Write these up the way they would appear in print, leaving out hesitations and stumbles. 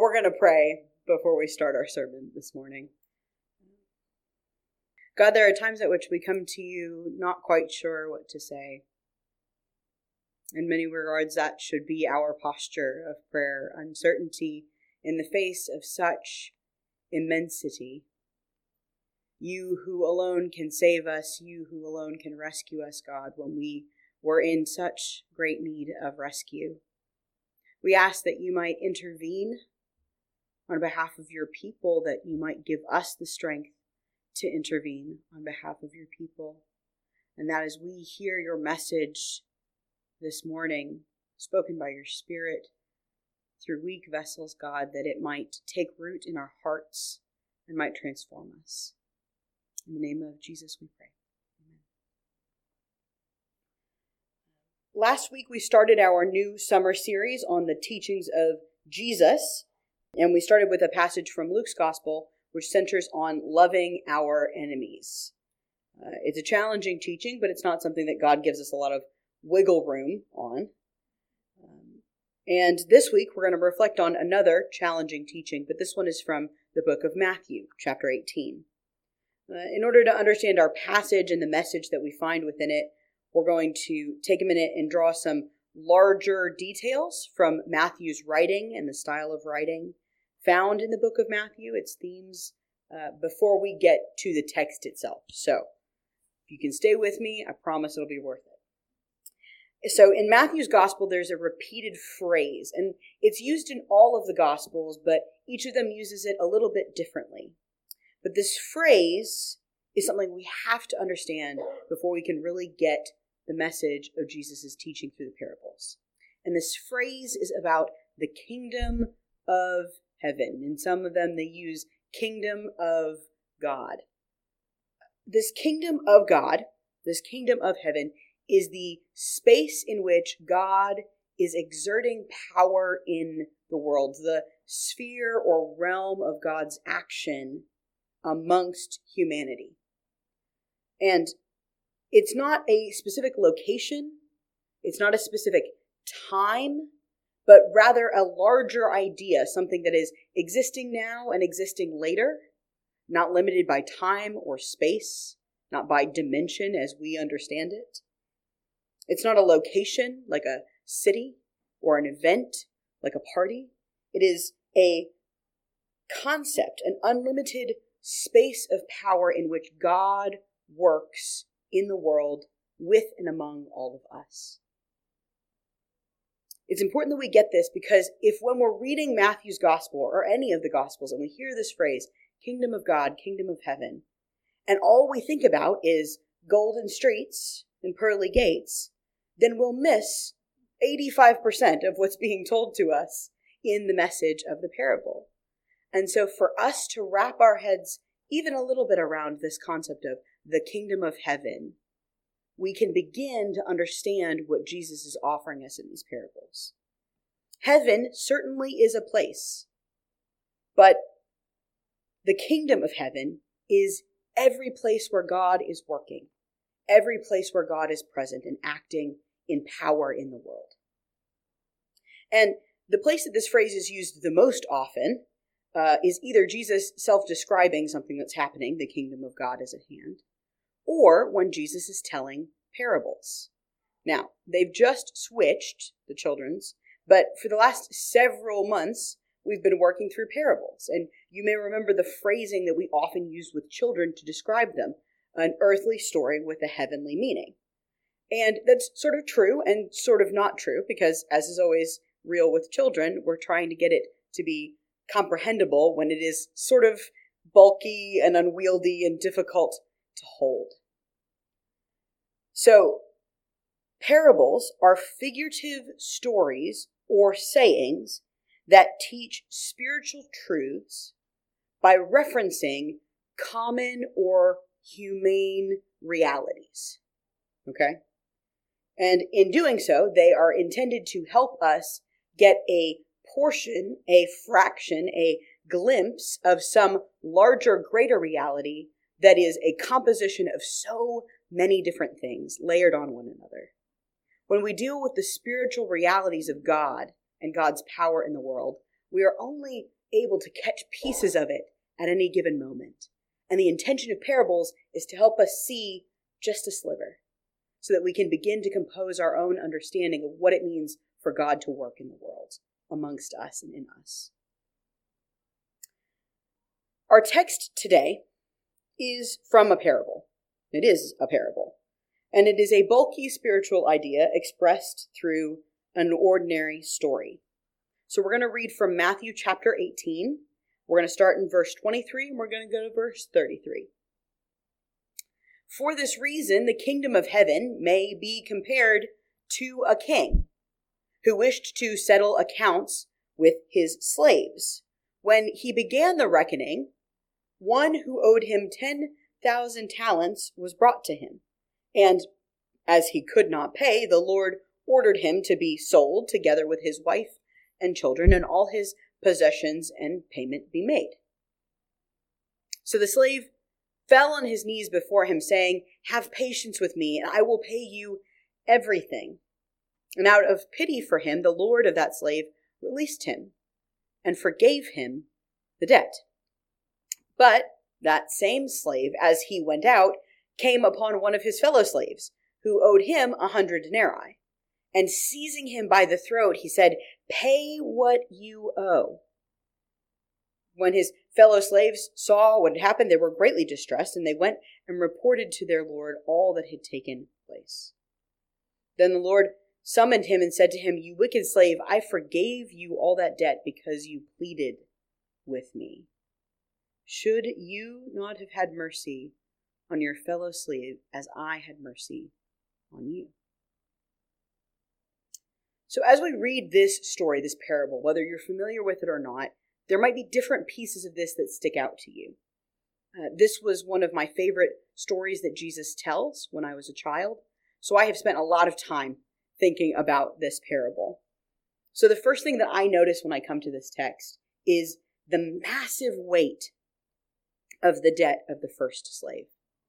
We're going to pray before we start our sermon this morning. God, there are times at which we come to you not quite sure what to say. In many regards, that should be our posture of prayer, uncertainty in the face of such immensity. You who alone can save us, you who alone can rescue us, God, when we were in such great need of rescue. We ask that you might intervene on behalf of your people, that you might give us the strength to intervene on behalf of your people. And that as we hear your message this morning, spoken by your Spirit through weak vessels, God, that it might take root in our hearts and might transform us. In the name of Jesus we pray. Amen. Last week we started our new summer series on the teachings of Jesus, and we started with a passage from Luke's Gospel which centers on loving our enemies. It's a challenging teaching, but it's not something that God gives us a lot of wiggle room on. And this week we're going to reflect on another challenging teaching, but this one is from the book of Matthew, chapter 18. In order to understand our passage and the message that we find within it, we're going to take a minute and draw some larger details from Matthew's writing and the style of writing found in the book of Matthew, its themes, before we get to the text itself. So, if you can stay with me, I promise it'll be worth it. So, in Matthew's gospel, there's a repeated phrase, and it's used in all of the gospels, but each of them uses it a little bit differently. But this phrase is something we have to understand before we can really get the message of Jesus' teaching through the parables. And this phrase is about the kingdom of heaven. In some of them, they use kingdom of God. This kingdom of God, this kingdom of heaven, is the space in which God is exerting power in the world, the sphere or realm of God's action amongst humanity. And it's not a specific location, it's not a specific time, but rather a larger idea, something that is existing now and existing later, not limited by time or space, not by dimension as we understand it. It's not a location like a city or an event like a party. It is a concept, an unlimited space of power in which God works in the world with and among all of us. It's important that we get this because if when we're reading Matthew's gospel or any of the gospels and we hear this phrase, kingdom of God, kingdom of heaven, and all we think about is golden streets and pearly gates, then we'll miss 85% of what's being told to us in the message of the parable. And so for us to wrap our heads even a little bit around this concept of the kingdom of heaven, we can begin to understand what Jesus is offering us in these parables. Heaven certainly is a place, but the kingdom of heaven is every place where God is working, every place where God is present and acting in power in the world. And the place that this phrase is used the most often is either Jesus self-describing something that's happening, the kingdom of God is at hand, or when Jesus is telling parables. Now, they've just switched, the children's, but for the last several months, we've been working through parables. And you may remember the phrasing that we often use with children to describe them, an earthly story with a heavenly meaning. And that's sort of true and sort of not true, because as is always real with children, we're trying to get it to be comprehensible when it is sort of bulky and unwieldy and difficult to hold. So, parables are figurative stories or sayings that teach spiritual truths by referencing common or humane realities. Okay? And in doing so, they are intended to help us get a portion, a fraction, a glimpse of some larger, greater reality that is a composition of so many different things layered on one another. When we deal with the spiritual realities of God and God's power in the world, we are only able to catch pieces of it at any given moment. And the intention of parables is to help us see just a sliver, so that we can begin to compose our own understanding of what it means for God to work in the world, amongst us and in us. Our text today is from a parable. It is a parable. And it is a bulky spiritual idea expressed through an ordinary story. So we're going to read from Matthew chapter 18. We're going to start in verse 23, and we're going to go to verse 33. For this reason, the kingdom of heaven may be compared to a king who wished to settle accounts with his slaves. When he began the reckoning, one who owed him 10,000 talents was brought to him. And as he could not pay, the Lord ordered him to be sold together with his wife and children and all his possessions, and payment be made. So the slave fell on his knees before him, saying, "Have patience with me, and I will pay you everything." And out of pity for him, the Lord of that slave released him and forgave him the debt. But that same slave, as he went out, came upon one of his fellow slaves, who owed him 100 denarii. And seizing him by the throat, he said, "Pay what you owe." When his fellow slaves saw what had happened, they were greatly distressed, and they went and reported to their Lord all that had taken place. Then the Lord summoned him and said to him, "You wicked slave, I forgave you all that debt because you pleaded with me. Should you not have had mercy on your fellow slave as I had mercy on you?" So as we read this story, this parable, whether you're familiar with it or not, there might be different pieces of this that stick out to you. This was one of my favorite stories that Jesus tells when I was a child, so I have spent a lot of time thinking about this parable. So the first thing that I notice when I come to this text is the massive weight of the debt of the first slave.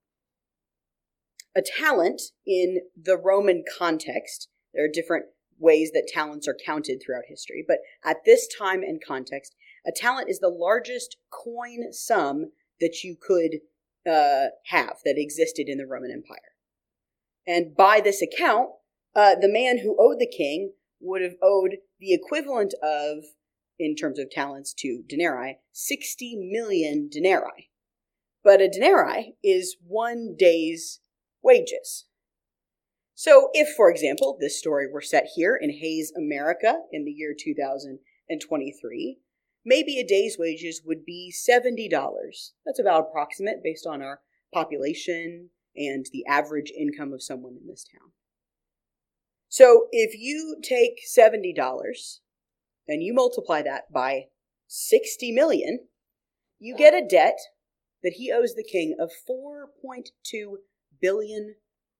A talent in the Roman context, there are different ways that talents are counted throughout history, but at this time and context, a talent is the largest coin sum that you could have that existed in the Roman Empire. And by this account, the man who owed the king would have owed the equivalent of, in terms of talents to denarii, 60 million denarii. But a denarii is 1 day's wages. So if, for example, this story were set here in Hayes, America in the year 2023, maybe a day's wages would be $70. That's about approximate based on our population and the average income of someone in this town. So if you take $70 and you multiply that by 60 million, you get a debt that he owes the king of $4.2 billion.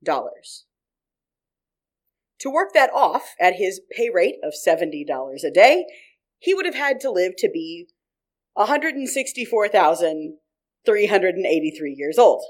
To work that off at his pay rate of $70 a day, he would have had to live to be 164,383 years old.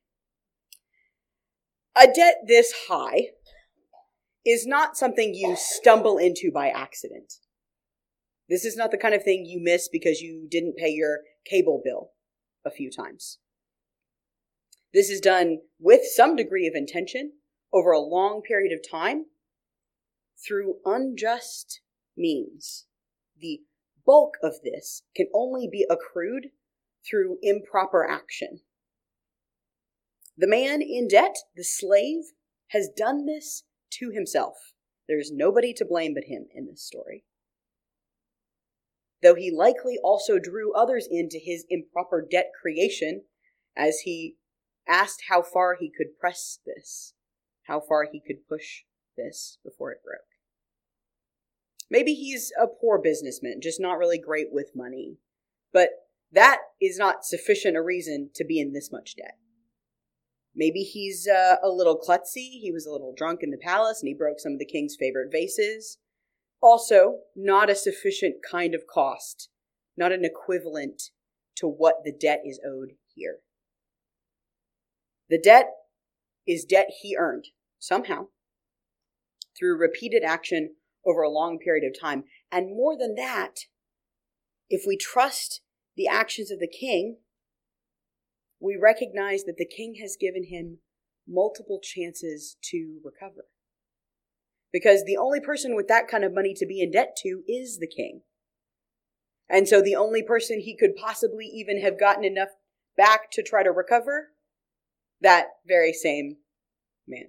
A debt this high is not something you stumble into by accident. This is not the kind of thing you miss because you didn't pay your cable bill a few times. This is done with some degree of intention over a long period of time through unjust means. The bulk of this can only be accrued through improper action. The man in debt, the slave, has done this to himself. There is nobody to blame but him in this story. Though he likely also drew others into his improper debt creation as he asked how far he could press this, how far he could push this before it broke. Maybe he's a poor businessman, just not really great with money. But that is not sufficient a reason to be in this much debt. Maybe he's a little klutzy. He was a little drunk in the palace and he broke some of the king's favorite vases. Also, not a sufficient kind of cost, not an equivalent to what the debt is owed here. The debt is debt he earned, somehow, through repeated action over a long period of time. And more than that, If we trust the actions of the king, we recognize that the king has given him multiple chances to recover. Because the only person with that kind of money to be in debt to is the king. And so the only person he could possibly even have gotten enough back to try to recover, that very same man.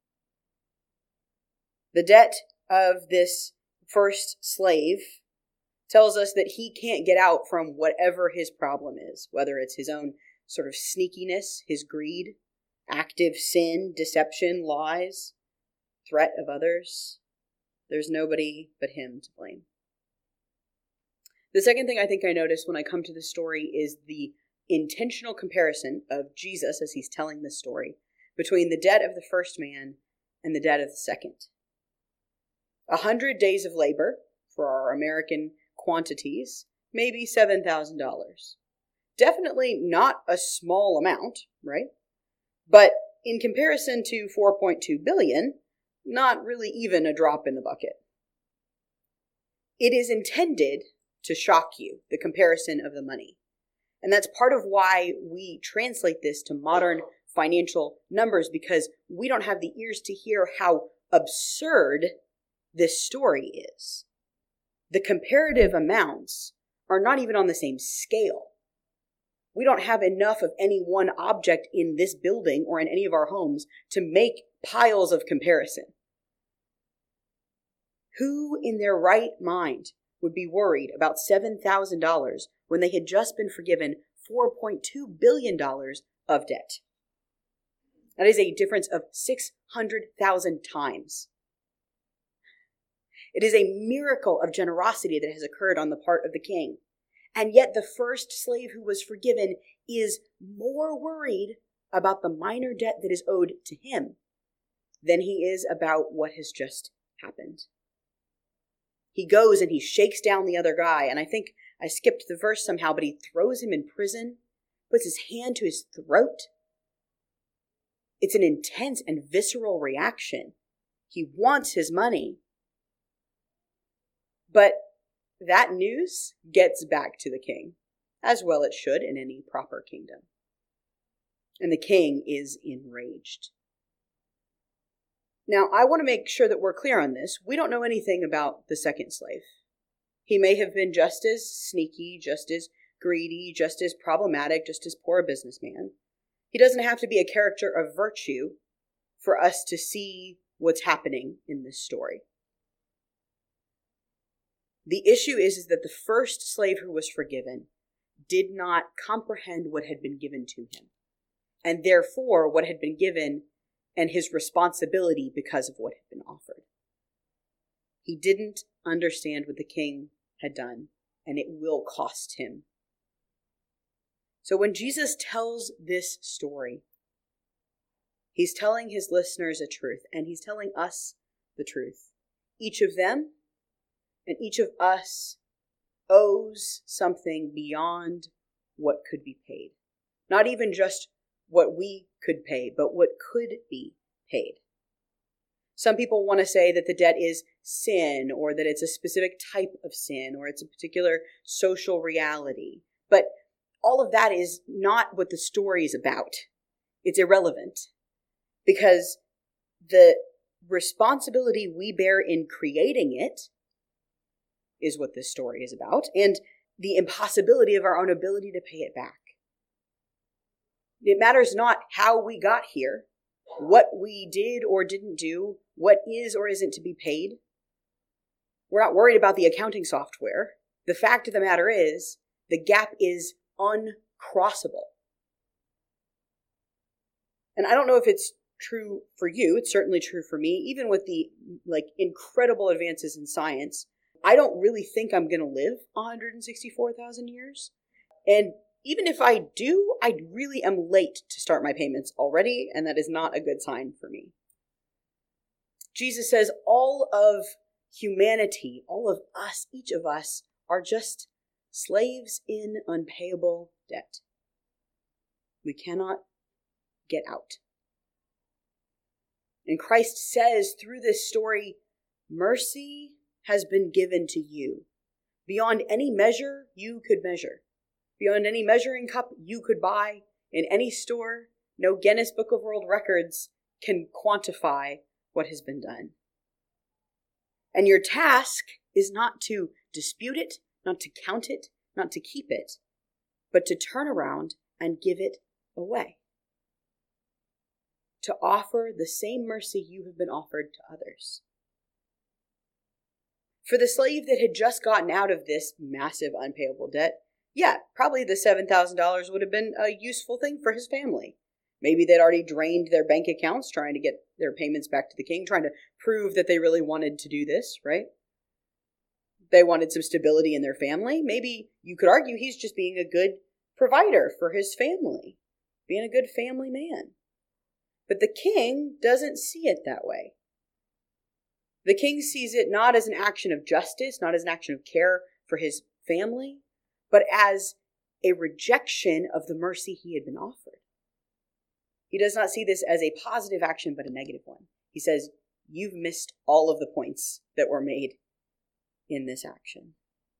The debt of this first slave tells us that he can't get out from whatever his problem is, whether it's his own sort of sneakiness, his greed, active sin, deception, lies, threat of others. There's nobody but him to blame. The second thing I think I noticed when I come to this story is the intentional comparison of Jesus, as he's telling this story, between the debt of the first man and the debt of the second. 100 days of labor, for our American quantities, maybe $7,000. Definitely not a small amount, right? But in comparison to 4.2 billion, not really even a drop in the bucket. It is intended to shock you, the comparison of the money. And that's part of why we translate this to modern financial numbers, because we don't have the ears to hear how absurd this story is. The comparative amounts are not even on the same scale. We don't have enough of any one object in this building or in any of our homes to make piles of comparison. Who in their right mind would be worried about $7,000 when they had just been forgiven $4.2 billion of debt? That is a difference of 600,000 times. It is a miracle of generosity that has occurred on the part of the king. And yet the first slave who was forgiven is more worried about the minor debt that is owed to him than he is about what has just happened. He goes and he shakes down the other guy, and I think I skipped the verse somehow, but he throws him in prison, puts his hand to his throat. It's an intense and visceral reaction. He wants his money. But that news gets back to the king, as well it should in any proper kingdom. And the king is enraged. Now, I want to make sure that we're clear on this. We don't know anything about the second slave. He may have been just as sneaky, just as greedy, just as problematic, just as poor a businessman. He doesn't have to be a character of virtue for us to see what's happening in this story. The issue is that the first slave who was forgiven did not comprehend what had been given to him, and therefore what had been given and his responsibility because of what had been offered. He didn't understand what the king had done, and it will cost him. So when Jesus tells this story, he's telling his listeners a truth, and he's telling us the truth. Each of them and each of us owes something beyond what could be paid. Not even just what we could pay, but what could be paid. Some people want to say that the debt is sin, or that it's a specific type of sin, or it's a particular social reality. But all of that is not what the story is about. It's irrelevant, because the responsibility we bear in creating it is what this story is about, and the impossibility of our own ability to pay it back. It matters not how we got here, what we did or didn't do, what is or isn't to be paid. We're not worried about the accounting software. The fact of the matter is, the gap is uncrossable. And I don't know if it's true for you. It's certainly true for me. Even with the incredible advances in science, I don't really think I'm going to live 164,000 years. And even if I do, I really am late to start my payments already, and that is not a good sign for me. Jesus says all of humanity, all of us, each of us, are just slaves in unpayable debt. We cannot get out. And Christ says through this story, mercy has been given to you beyond any measure you could measure, beyond any measuring cup you could buy in any store. No Guinness Book of World Records can quantify what has been done. And your task is not to dispute it, not to count it, not to keep it, but to turn around and give it away. To offer the same mercy you have been offered to others. For the slave that had just gotten out of this massive unpayable debt, yeah, probably the $7,000 would have been a useful thing for his family. Maybe they'd already drained their bank accounts trying to get their payments back to the king, trying to prove that they really wanted to do this, right? They wanted some stability in their family. Maybe you could argue he's just being a good provider for his family, being a good family man. But the king doesn't see it that way. The king sees it not as an action of justice, not as an action of care for his family, but as a rejection of the mercy he had been offered. He does not see this as a positive action, but a negative one. He says, you've missed all of the points that were made in this action.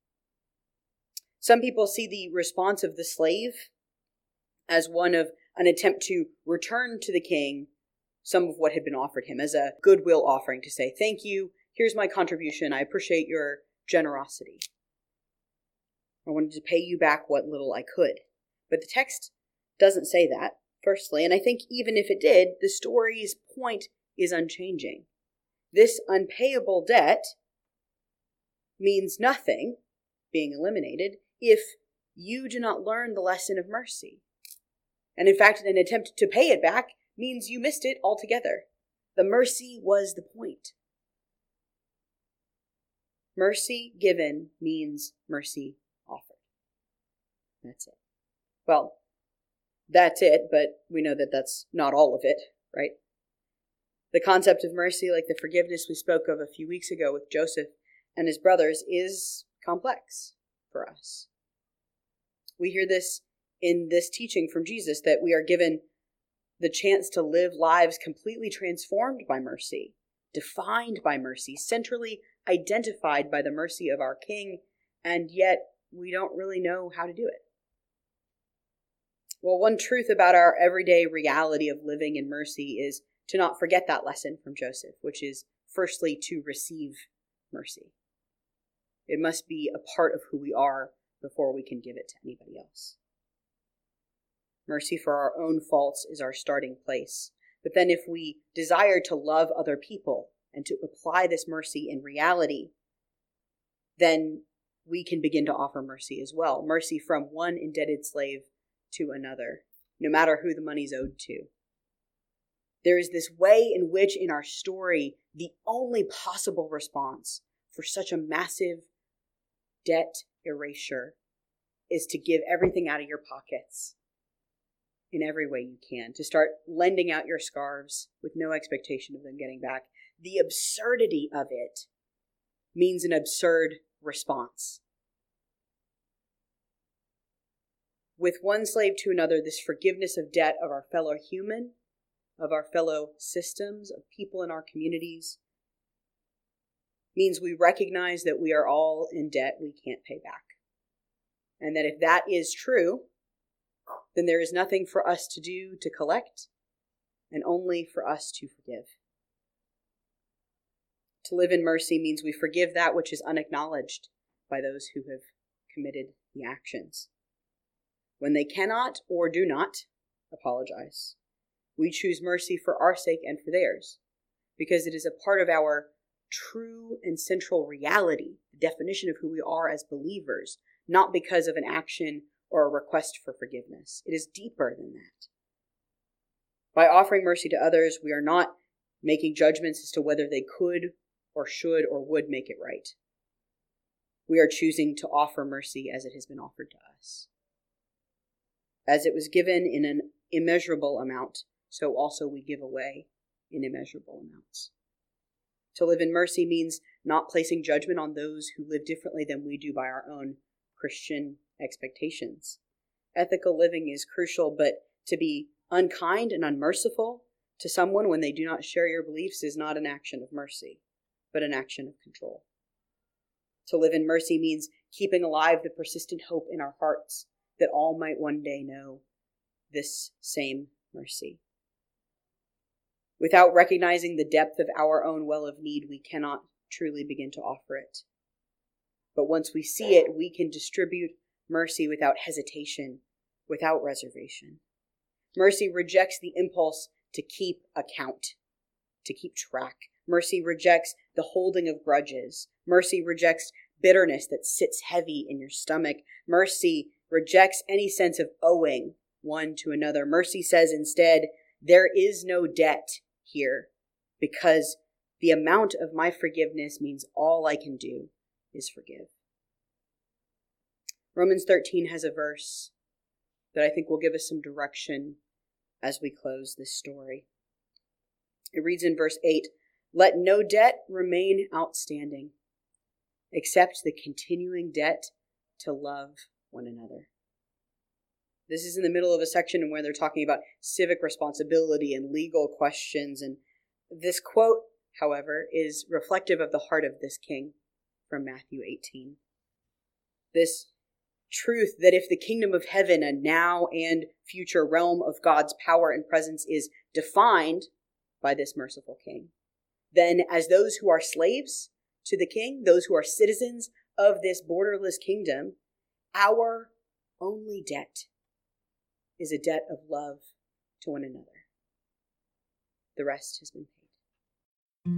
Some people see the response of the slave as one of an attempt to return to the king some of what had been offered him, as a goodwill offering to say, thank you, here's my contribution, I appreciate your generosity. I wanted to pay you back what little I could. But the text doesn't say that, firstly, and I think even if it did, the story's point is unchanging. This unpayable debt means nothing, being eliminated, if you do not learn the lesson of mercy. And in fact, an attempt to pay it back means you missed it altogether. The mercy was the point. Mercy given means mercy offered. That's it. Well, that's it, but we know that that's not all of it, right? The concept of mercy, like the forgiveness we spoke of a few weeks ago with Joseph and his brothers, is complex for us. We hear this in this teaching from Jesus, that we are given the chance to live lives completely transformed by mercy, defined by mercy, centrally identified by the mercy of our King, and yet we don't really know how to do it. Well, one truth about our everyday reality of living in mercy is to not forget that lesson from Joseph, which is firstly to receive mercy. It must be a part of who we are before we can give it to anybody else. Mercy for our own faults is our starting place. But then if we desire to love other people and to apply this mercy in reality, then we can begin to offer mercy as well. Mercy from one indebted slave to another, no matter who the money's owed to. There is this way in which in our story, the only possible response for such a massive debt erasure is to give everything out of your pockets in every way you can, to start lending out your scarves with no expectation of them getting back. The absurdity of it means an absurd response. With one slave to another, this forgiveness of debt of our fellow human, of our fellow systems, of people in our communities, means we recognize that we are all in debt we can't pay back. And that if that is true, then there is nothing for us to do to collect, and only for us to forgive. To live in mercy means we forgive that which is unacknowledged by those who have committed the actions. When they cannot or do not apologize, we choose mercy for our sake and for theirs, because it is a part of our true and central reality, the definition of who we are as believers, not because of an action or a request for forgiveness. It is deeper than that. By offering mercy to others, we are not making judgments as to whether they could or should or would make it right. We are choosing to offer mercy as it has been offered to us. As it was given in an immeasurable amount, so also we give away in immeasurable amounts. To live in mercy means not placing judgment on those who live differently than we do by our own Christian expectations. Ethical living is crucial, but to be unkind and unmerciful to someone when they do not share your beliefs is not an action of mercy, but an action of control. To live in mercy means keeping alive the persistent hope in our hearts that all might one day know this same mercy. Without recognizing the depth of our own well of need, we cannot truly begin to offer it. But once we see it, we can distribute mercy without hesitation, without reservation. Mercy rejects the impulse to keep account, to keep track. Mercy rejects the holding of grudges. Mercy rejects bitterness that sits heavy in your stomach. Mercy rejects any sense of owing one to another. Mercy says instead, there is no debt here, because the amount of my forgiveness means all I can do is forgive. Romans 13 has a verse that I think will give us some direction as we close this story. It reads in verse 8, "Let no debt remain outstanding, except the continuing debt to love one another." This is in the middle of a section where they're talking about civic responsibility and legal questions. And this quote, however, is reflective of the heart of this king from Matthew 18. This truth that if the kingdom of heaven, a now and future realm of God's power and presence, is defined by this merciful king, then as those who are slaves to the king, those who are citizens of this borderless kingdom, our only debt is a debt of love to one another. The rest has been paid.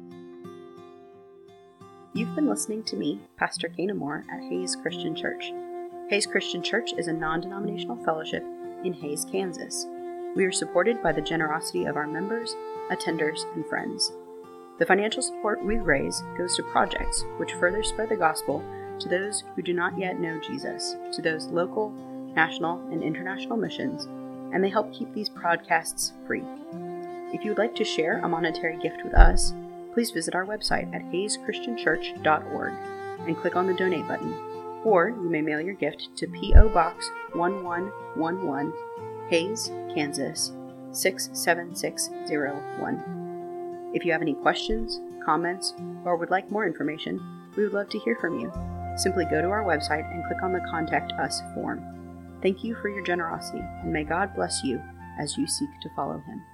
You've been listening to me, Pastor Kana Moore, at Hayes Christian Church. Hayes Christian Church is a non-denominational fellowship in Hayes, Kansas. We are supported by the generosity of our members, attenders, and friends. The financial support we raise goes to projects which further spread the gospel to those who do not yet know Jesus, to those local, national, and international missions, and they help keep these podcasts free. If you would like to share a monetary gift with us, please visit our website at hayeschristianchurch.org and click on the donate button, or you may mail your gift to P.O. Box 1111, Hayes, Kansas 67601. If you have any questions, comments, or would like more information, we would love to hear from you. Simply go to our website and click on the Contact Us form. Thank you for your generosity, and may God bless you as you seek to follow Him.